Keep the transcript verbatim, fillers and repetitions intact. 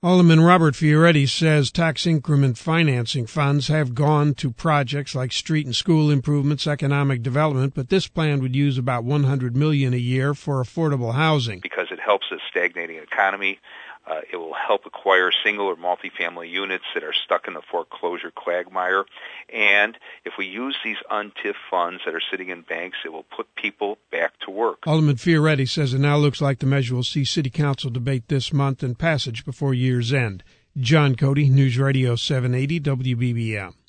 Alderman Robert Fioretti says tax increment financing funds have gone to projects like street and school improvements, economic development, but this plan would use about one hundred million dollars a year for affordable housing. Because it helps a stagnating economy. Uh, it will help acquire single or multifamily units that are stuck in the foreclosure quagmire. And if we use these UNTIF funds that are sitting in banks, it will put people back to work. Alderman Fioretti says it now looks like the measure will see City Council debate this month and passage before year's end. John Cody, News Radio seven eighty W B B M.